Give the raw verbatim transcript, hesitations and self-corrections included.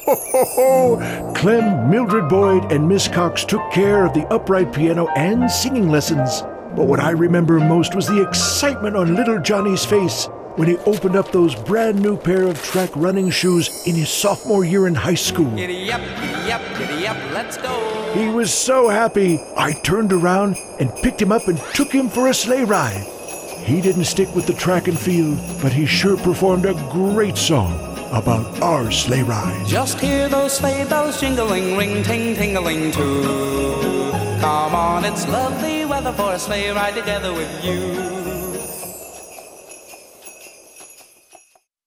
ho, ho, ho! Clem, Mildred Boyd, and Miss Cox took care of the upright piano and singing lessons. But what I remember most was the excitement on little Johnny's face when he opened up those brand new pair of track running shoes in his sophomore year in high school. Giddy up, giddy up, giddy up, let's go. He was so happy, I turned around and picked him up and took him for a sleigh ride. He didn't stick with the track and field, but he sure performed a great song about our sleigh ride. Just hear those sleigh bells jingling, ring, ting, tingling too. Come on, it's lovely weather for a sleigh ride together with you.